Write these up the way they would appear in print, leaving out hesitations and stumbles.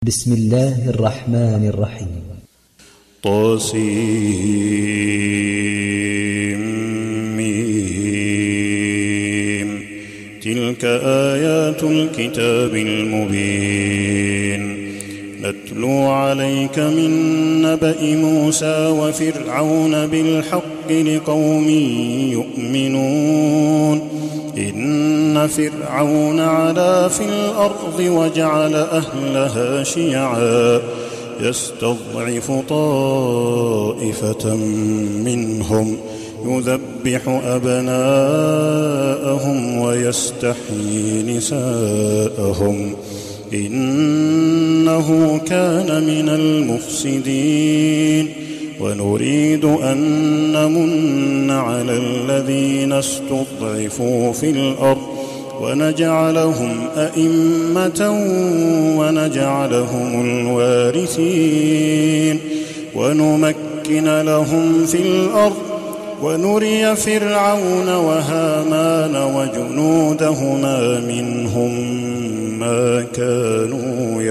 بسم الله الرحمن الرحيم. طاسيم. تلك آيات الكتاب المبين. نتلو عليك من نبأ موسى وفرعون بالحق لقوم يؤمنون. إن فرعون علا في الأرض وجعل أهلها شيعا يستضعف طائفة منهم يذبح أبناءهم ويستحيي نساءهم إنه كان من المفسدين. ونريد أن نمن على الذين استضعفوا في الأرض ونجعلهم أئمة ونجعلهم الوارثين ونمكن لهم في الأرض ونري فرعون وهامان وجنودهما منهم ما كانوا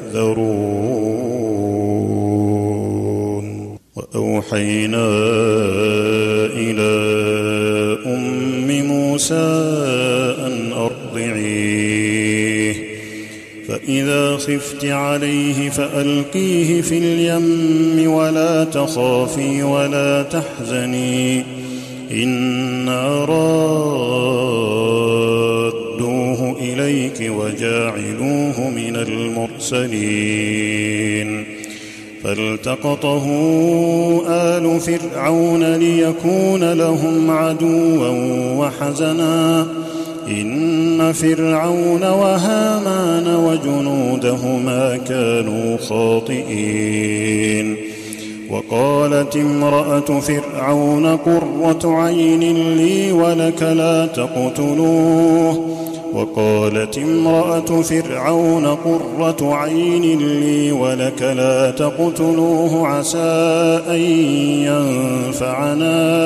يحذرون. وأوحينا إلى أم موسى أن أرضعيه فإذا خفت عليه فألقيه في اليم ولا تخافي ولا تحزني إنا رادوه إليك وجاعلوه من المرسلين. فالتقطه آل فرعون ليكون لهم عدوا وحزنا إن فرعون وهامان وجنودهما كانوا خاطئين. وقالت امرأة فرعون قرة عين لي ولك لا تقتلوه. وقالت امرأة فرعون قرة عين لي ولك لا تقتلوه عسى أن ينفعنا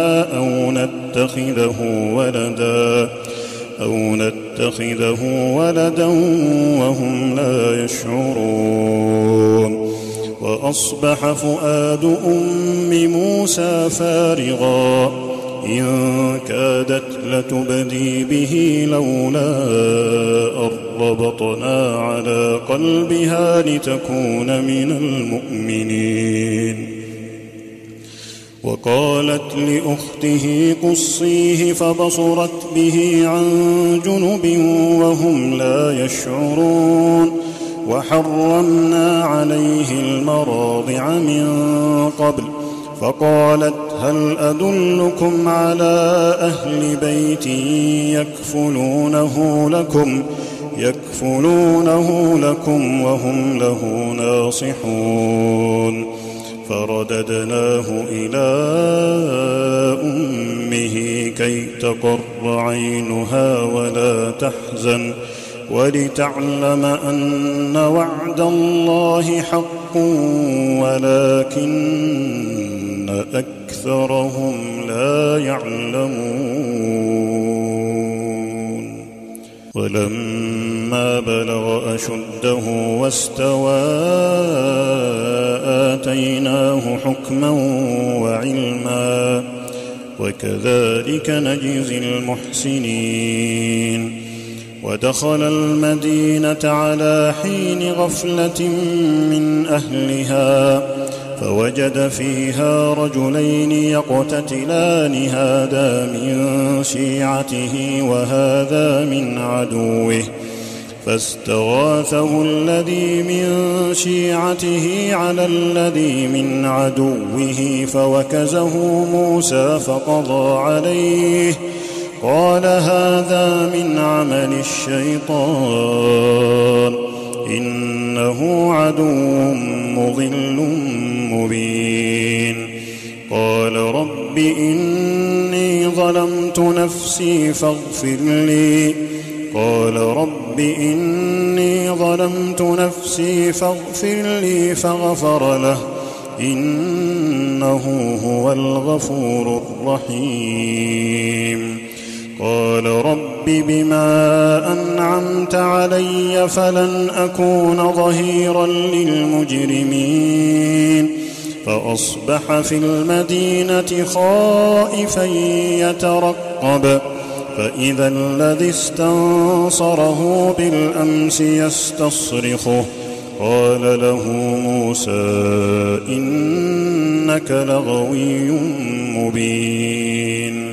أو نتخذه ولدا وهم لا يشعرون. وأصبح فؤاد أم موسى فارغا إن كادت لتبدي به لولا أن ربطنا على قلبها لتكون من المؤمنين. وقالت لأخته قصيه فبصرت به عن جنب وهم لا يشعرون. وحرمنا عليه المراضع من قبل فقالت هل أدلكم على أهل بيت يكفلونه لكم وهم له ناصحون. فرددناه إلى أمه كي تقر عينها ولا تحزن ولتعلم أن وعد الله حق ولكن أكثرهم لا يعلمون. ولما بلغ أشده واستوى آتيناه حكما وعلما وكذلك نجزي المحسنين. ودخل المدينة على حين غفلة من أهلها فوجد فيها رجلين يقتتلان هذا من شيعته وهذا من عدوه فاستغاثه الذي من شيعته على الذي من عدوه فوكزه موسى فقضى عليه قال هذا من عمل الشيطان إنه عدو مضل مبين. قال رب إني ظلمت نفسي فاغفر لي فغفر له إنه هو الغفور الرحيم. قال رب بما أنعمت علي فلن أكون ظهيرا للمجرمين فأصبح في المدينة خائفا يترقب فإذا الذي استنصره بالأمس يستصرخه قال له موسى إنك لغوي مبين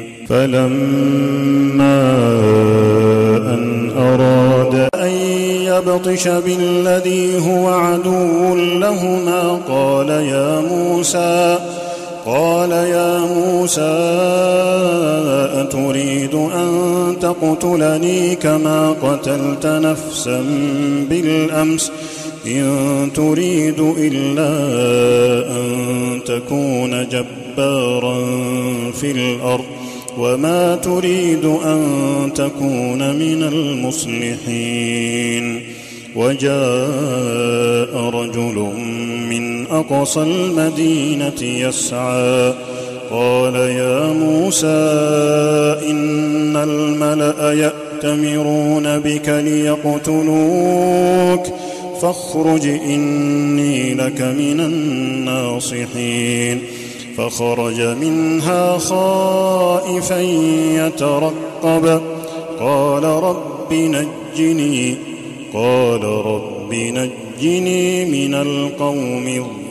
فلما أن أراد أن يبطش بالذي هو عدو لهما قال يا موسى أتريد أن تقتلني كما قتلت نفسا بالأمس إن تريد إلا أن تكون جبارا في الأرض وما تريد أن تكون من المصلحين وجاء رجل من أقصى المدينة يسعى قال يا موسى إن الملأ يأتمرون بك ليقتلوك فاخرج إني لك من الناصحين فخرج منها خائفا يترقب قال رب نجني من القوم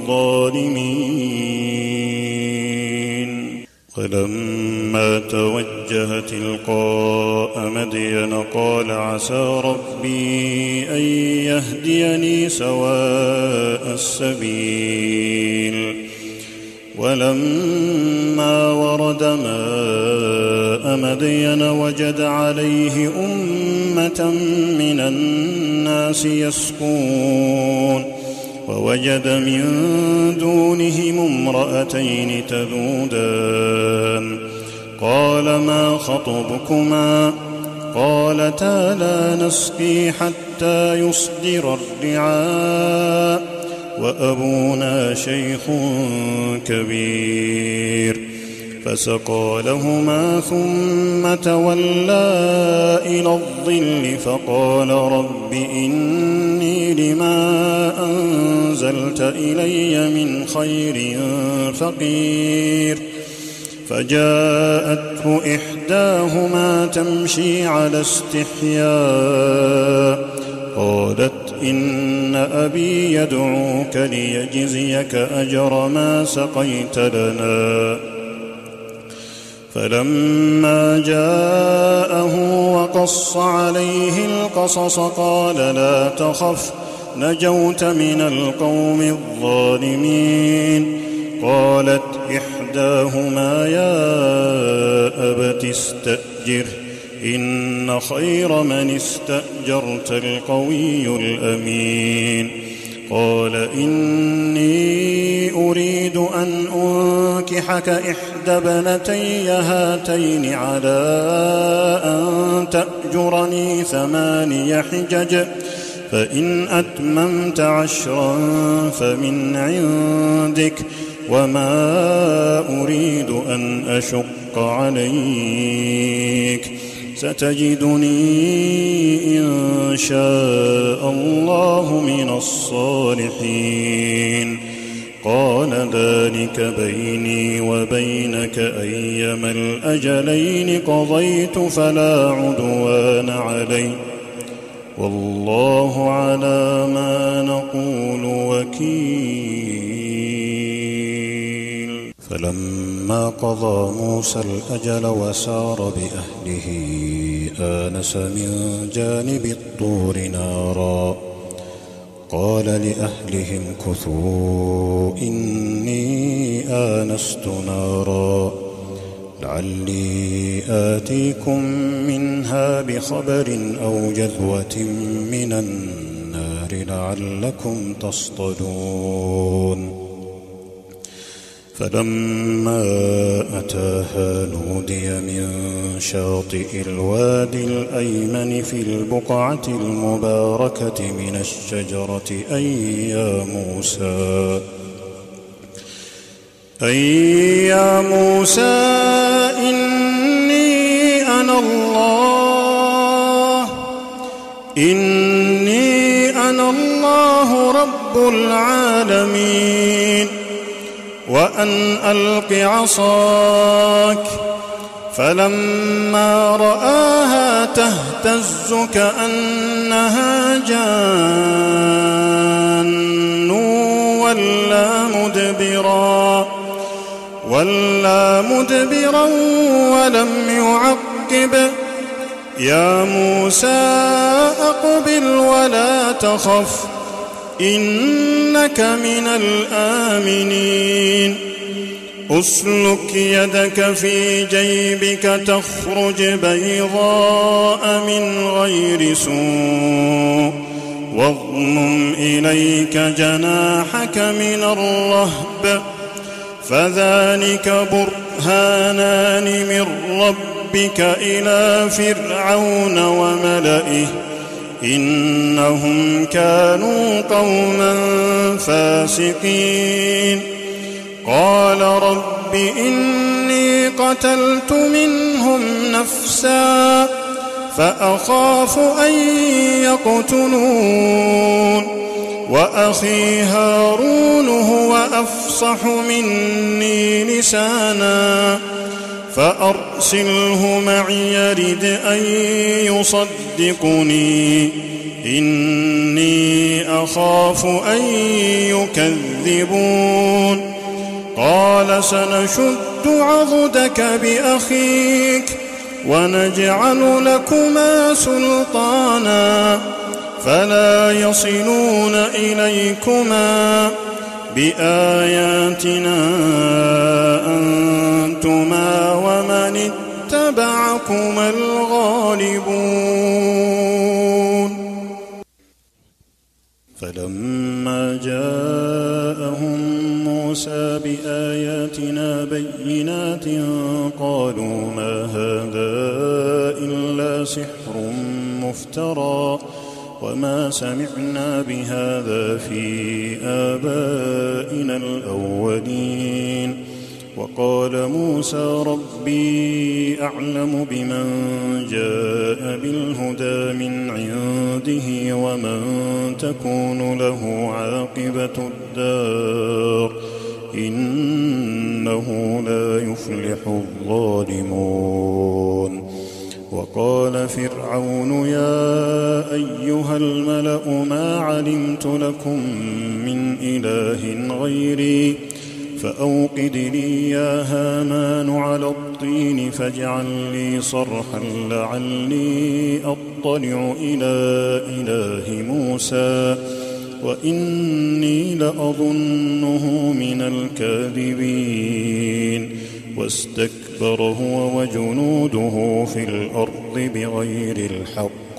الظالمين فلما توجه تلقاء مدين قال عسى ربي أن يهديني سواء السبيل ولما ورد ماء مدين وجد عليه أمة من الناس يسقون ووجد من دونهم امرأتين تذودان قال ما خطبكما قالتا لا نسقي حتى يصدر الرعاء وأبونا شيخ كبير فسقى لهما ثم تولى إلى الظل فقال رب إني لما أنزلت إلي من خير فقير فجاءته إحداهما تمشي على استحياء قالت إن أبي يدعوك ليجزيك أجر ما سقيت لنا فلما جاءه وقص عليه القصص قال لا تخف نجوت من القوم الظالمين قالت إحداهما يا أبت استأجره إن خير من استأجرت القوي الأمين قال إني أريد أن أنكحك إحدى ابنتي هاتين على أن تأجرني 8 حجج فإن أتممت 10 فمن عندك وما أريد أن أشق عليك ستجدني إن شاء الله من الصالحين قال ذلك بيني وبينك أيما الأجلين قضيت فلا عدوان علي والله على ما نقول وكيل فلما قضى موسى الأجل وسار بأهله آنس من جانب الطور نارا قال لأهلهم كثوا إني آنست نارا لعلي آتيكم منها بخبر أو جذوة من النار لعلكم تصطلون فلما أتاها نودي من شاطئ الوادي الأيمن في البقعة المباركة من الشجرة أي يا موسى إني أنا الله رب العالمين وأن ألق عصاك فلما رآها تهتز كأنها جان ولا مدبرا ولم يعقب يا موسى أقبل ولا تخف إنك من الآمنين أسلك يدك في جيبك تخرج بيضاء من غير سوء واضمم إليك جناحك من الرهب فذلك برهانان من ربك إلى فرعون وملئه إنهم كانوا قوما فاسقين قال رب إني قتلت منهم نفسا فأخاف أن يقتلون وأخي هارون هو أفصح مني لسانا فأرسله معي يرد أن يصدقني إني أخاف أن يكذبون قال سنشد عضدك بأخيك ونجعل لكما سلطانا فلا يصلون إليكما بآياتنا أنتما ومن اتبعكما الغالبون فلما جاءهم موسى بآياتنا بينات قالوا ما هذا إلا سحر مفترى وما سمعنا بهذا في آبائنا الأولين وقال موسى ربي أعلم بمن جاء بالهدى من عنده ومن تكون له عاقبة الدار إنه لا يفلح الظالمون وقال فرعون يا أيها الملأ ما علمت لكم من إله غيري فأوقد لي يا هامان على الطين فاجعل لي صرحا لعلي أطلع إلى إله موسى وإني لأظنه من الكاذبين واستكبر هو وجنوده في الأرض بغير الحق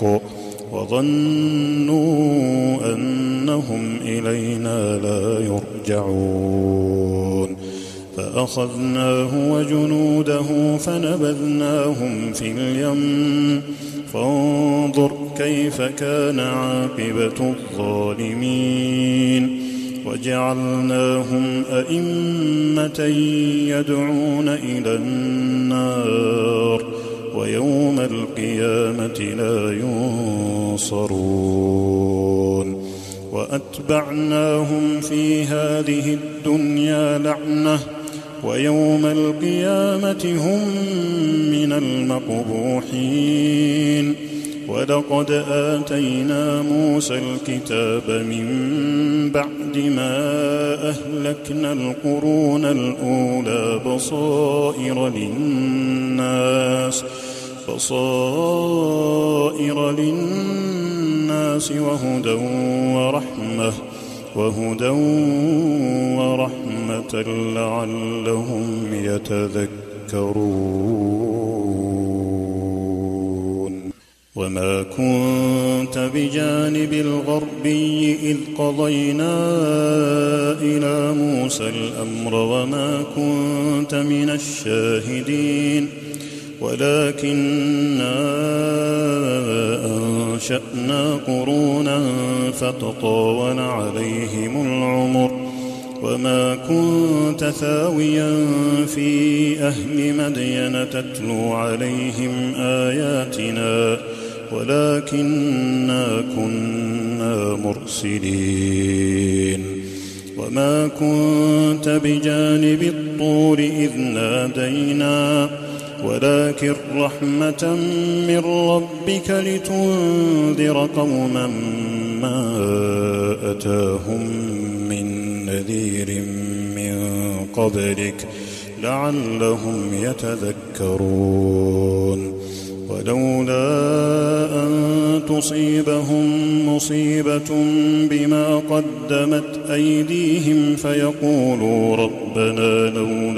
وظنوا أنهم إلينا لا يرجعون فأخذناه وجنوده فنبذناهم في اليم فانظر كيف كان عاقبة الظالمين وجعلناهم أئمة يدعون إلى النار ويوم القيامة لا ينصرون وأتبعناهم في هذه الدنيا لعنة ويوم القيامة هم من المقبوحين ولقد آتينا موسى الكتاب من بعد ما أهلكنا القرون الأولى بصائر للناس وهدى ورحمة لعلهم يتذكرون وما كنت بجانب الغربي إذ قضينا إلى موسى الأمر وما كنت من الشاهدين ولكننا أنشأنا قرونا فتطاول عليهم العمر وما كنت ثاويا في أهل مدين تتلو عليهم آياتنا ولكننا كنا مرسلين وما كنت بجانب الطور إذ نادينا ولكن رحمة من ربك لتنذر قوما ما أتاهم من نذير من قبلك لعلهم يتذكرون ولولا أن تصيبهم مصيبة بما قدمت أيديهم فيقولوا ربنا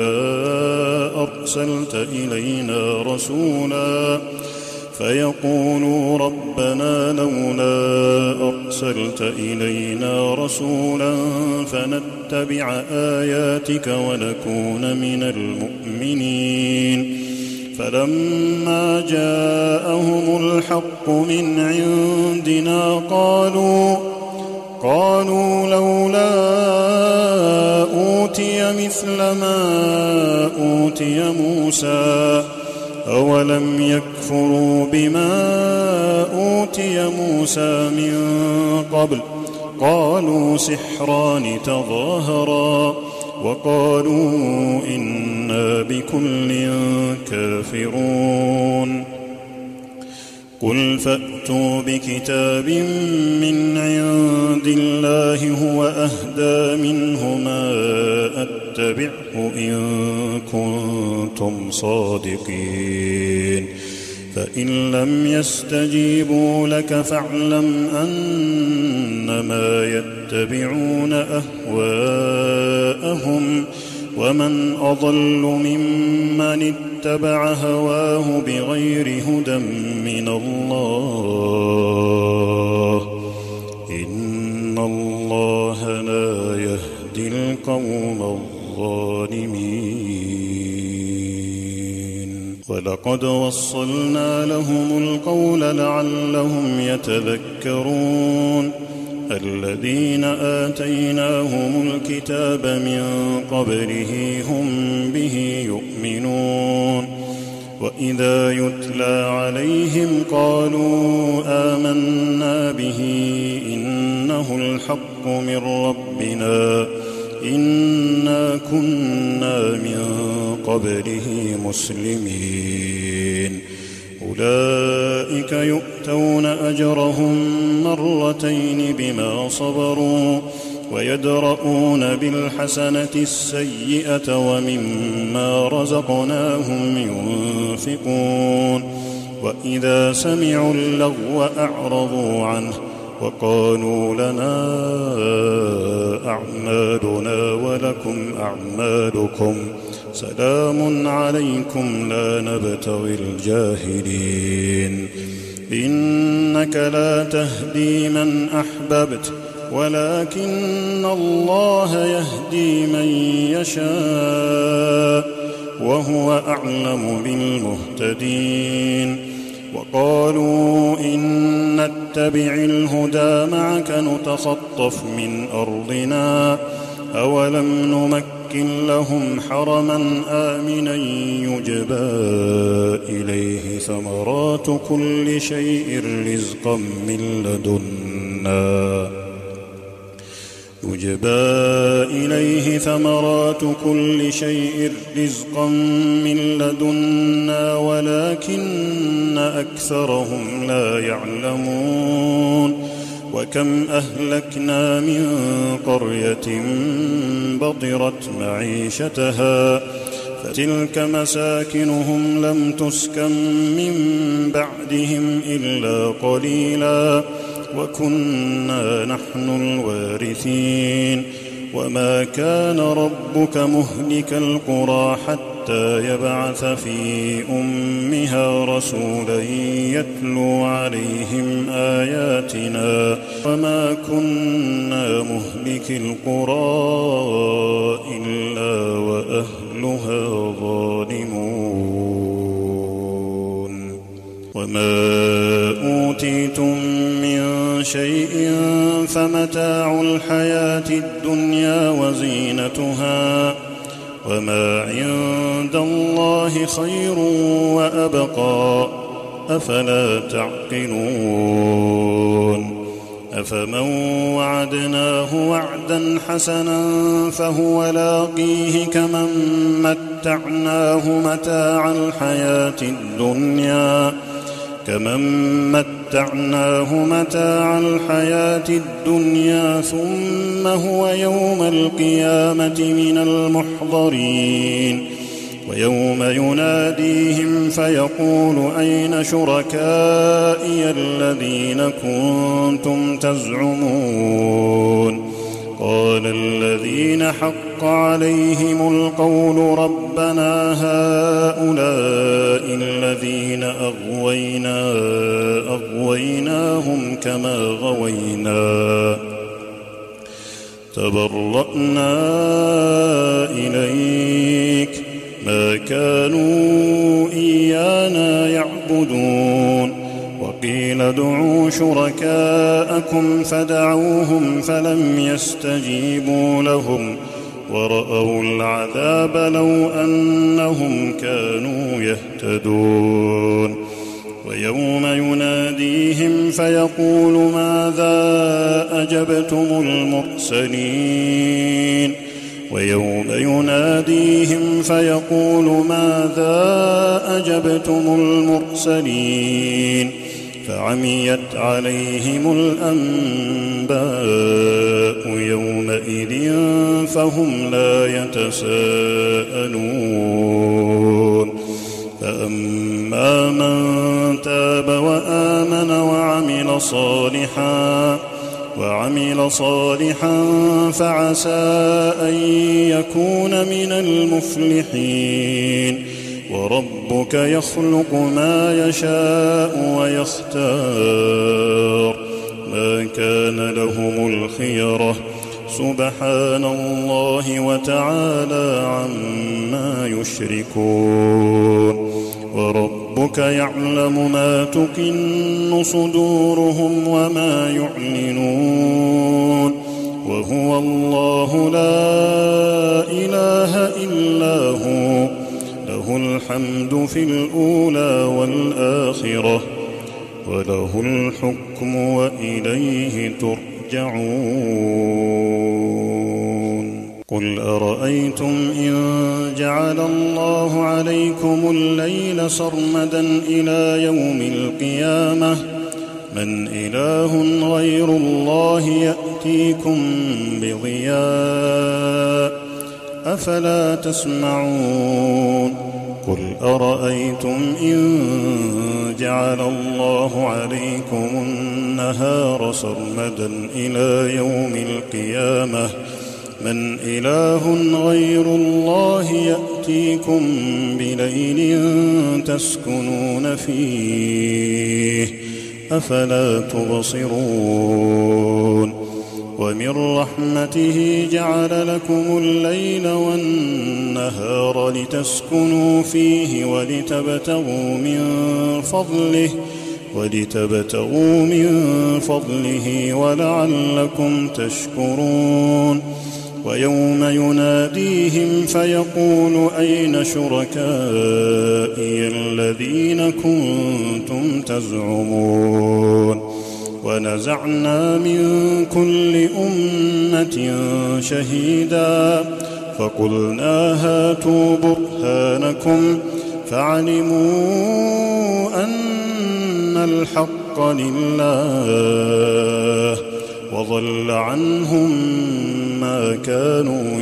لولا أرسلت إلينا رسولا فنتبع آياتك ونكون من المؤمنين فلما جاءهم الحق من عندنا قالوا لولا أوتي مثل ما أوتي موسى أولم يكفروا بما أوتي موسى من قبل قالوا سحران تظاهرا وقالوا إنا بكل كافرون قل فأتوا بكتاب من عند الله هو أهدى منه ما أتبعه إن كنتم صادقين فإن لم يستجيبوا لك فاعلم أنما يتبعون أهواءهم ومن أضل ممن اتبع هواه بغير هدى من الله إن الله لا يهدي القوم الظالمين ولقد وصلنا لهم القول لعلهم يتذكرون الذين آتيناهم الكتاب من قبله هم به يؤمنون وإذا يتلى عليهم قالوا آمنا به إنه الحق من ربنا إنا كنا من قبله مسلمين أولئك يؤتون أجرهم مرتين بما صبروا ويدرؤون بالحسنة السيئة ومما رزقناهم ينفقون وإذا سمعوا اللغو أعرضوا عنه وقالوا لنا أعمالنا ولكم أعمالكم سلام عليكم لا نبتغي الجاهلين إنك لا تهدي من أحببت ولكن الله يهدي من يشاء وهو أعلم بالمهتدين وقالوا إن نتبع الهدى معك نتخطف من أرضنا أولم نمكن لهم حرما آمنا يجبى إليه ثمرات كل شيء رزقا من لدنا ولكن أكثرهم لا يعلمون وكم أهلكنا من قرية بطرت معيشتها فتلك مساكنهم لم تسكن من بعدهم إلا قليلا وكنا نحن الوارثين وما كان ربك مهلك القرى حتى يبعث في أمها رسولا يتلو عليهم آياتنا وما كنا مهلك القرى إلا وأهلها ظالمون وما أوتيتم من شيء فمتاع الحياة الدنيا وزينتها، وما عند الله خير وأبقى، أفلا تعقلون؟ أفمن وعدناه وعدا حسنا فهو لاقيه كمن متعناه متاع الحياة الدنيا ثم هو يوم القيامة من المحضرين. ويوم يناديهم فيقول أين شركائي الذين كنتم تزعمون؟ قال الذين حق عليهم القول ربنا هؤلاء الذين أغويناهم كما غوينا، تبرأنا إليك، ما كانوا إيانا يعبدون. وقيل ادعوا شركاءكم فدعوهم فلم يستجيبوا لهم ورأوا العذاب لو أنهم كانوا يهتدون. ويوم يناديهم فيقول ماذا أجبتم المرسلين فعميت عليهم الأنباء يومئذ فهم لا يتساءلون. فأما من تاب وآمن وعمل صالحا فعسى أن يكون من المفلحين. وربك يخلق ما يشاء ويختار، ما كان لهم الخيرة، سبحان الله وتعالى عما يشركون. وربك يعلم ما تكن صدورهم وما يعلنون، وهو الله لا إله إلا هو، له الحمد في الأولى والآخرة، وله الحكم وإليه ترجعون. قل أرأيتم إن جعل الله عليكم الليل سرمدا إلى يوم القيامة من إله غير الله يأتيكم بضياء، أفلا تسمعون؟ قل أرأيتم إن جعل الله عليكم النهار سرمدا إلى يوم القيامة من إله غير الله يأتيكم بليل تسكنون فيه، أفلا تبصرون؟ ومن رحمته جعل لكم الليل والنهار لتسكنوا فيه ولتبتغوا من فضله ولعلكم تشكرون. ويوم يناديهم فيقول أين شركائي الذين كنتم تزعمون؟ ونزعنا من كل أمة شهيدا فقلنا هاتوا برهانكم فعلموا أن الحق لله وضل عنهم ما كانوا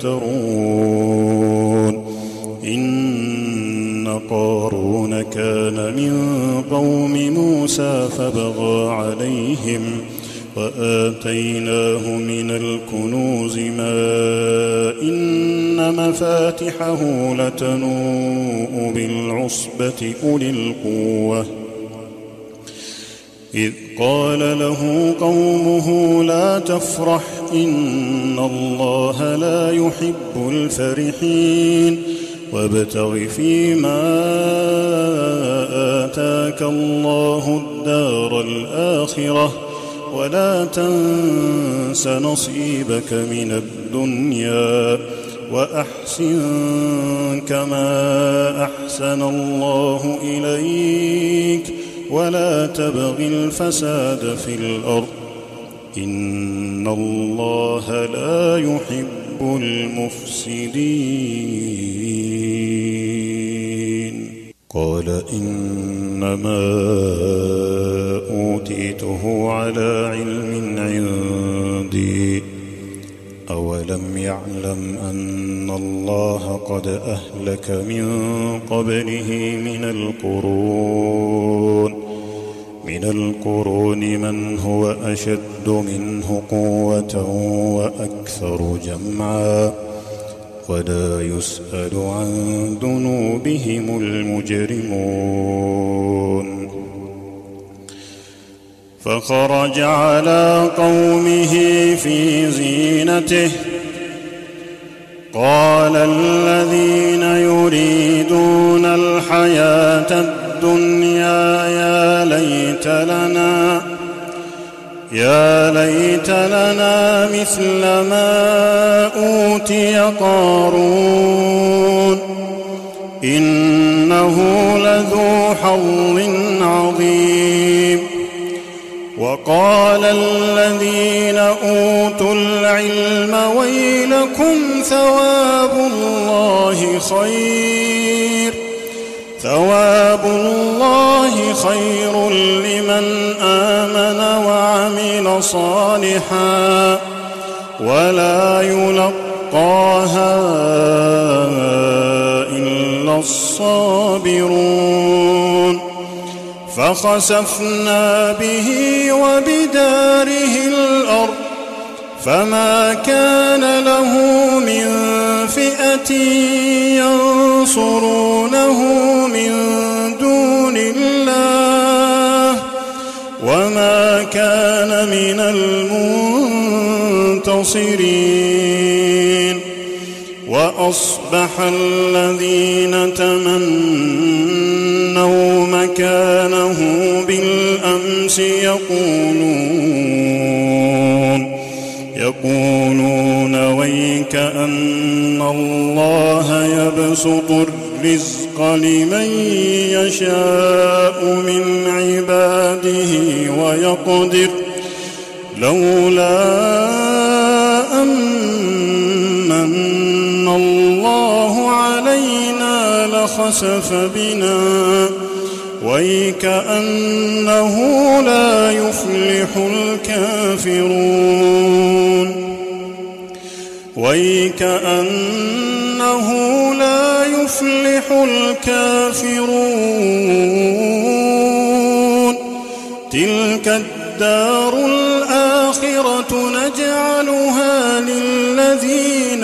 يفترون. إن قارون كان من قوم موسى فبغى عليهم وآتيناه من الكنوز ما إن مفاتحه لتنوء بالعصبة أولي القوة إذ قال له قومه لا تفرح إن الله لا يحب الفرحين وابتغ فيما آتاك الله الدار الآخرة ولا تنس نصيبك من الدنيا وأحسن كما أحسن الله إليك ولا تبغ الفساد في الأرض إن الله لا يحب المفسدين. قال إنما أوتيته على علم عندي أولم يعلم أن الله قد أهلك من قبله من القرون من هو أشد منه قوة وأكثر جمعا ولا يسأل عن ذنوبهم المجرمون. فخرج على قومه في زينته قال الذين يريدون الحياة الدنيا يا ليت لنا مثل ما أوتي قارون إنه لذو حظ عظيم. وقال الذين أوتوا العلم ويلكم ثواب الله خير لمن آمن وعمل صالحا ولا يلقاها إلا الصابرون. فخسفنا به وبداره الأرض فما كان له من فئة ينصرونه من دون الله وما كان من المنتصرين. وأصبح الذين تمنوا مكانه بالأمس يقولون ويك أن الله يبسط الرزق لمن يشاء من عباده ويقدر لولا أمن الله علينا لخسف بنا ويكأنه لا يفلح الكافرون. تلك الدار الآخرة نجعلها للذين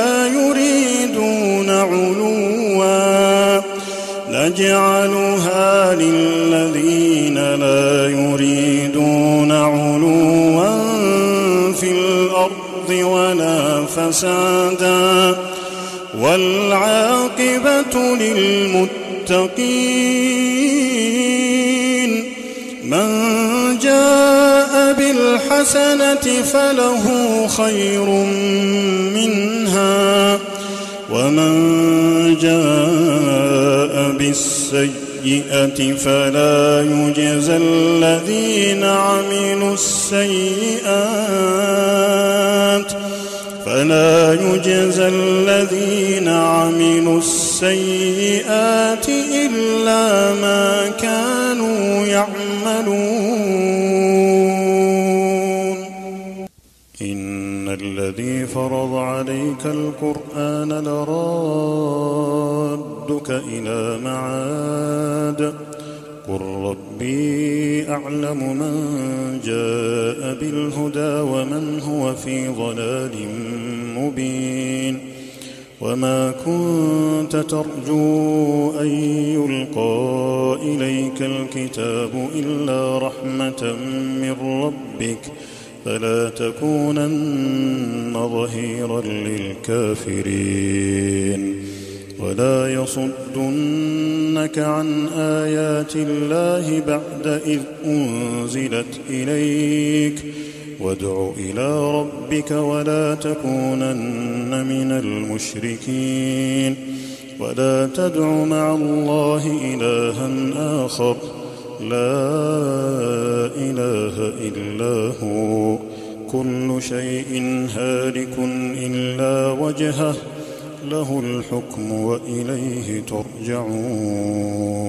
لا يريدون علوا في الأرض ولا فسادا والعاقبة للمتقين. من جاء بالحسنة فله خير منها ومن جاء بالسيئة فلا يجزى الذين عملوا السيئات إلا ما كانوا يعملون. إن الذي فرض عليك القرآن لرادك إلى معاد قل ربي أعلم من جاء بالهدى ومن هو في ضلال مبين. وما كنت ترجو أن يلقى إليك الكتاب إلا رحمة من ربك فلا تكونن ظهيرا للكافرين. ولا يصدنك عن آيات الله بعد إذ أنزلت إليك وادع إلى ربك ولا تكونن من المشركين ولا تدع مع الله إلها آخر لا إله إلا هو كل شيء هالك إلا وجهه له الحكم وإليه ترجعون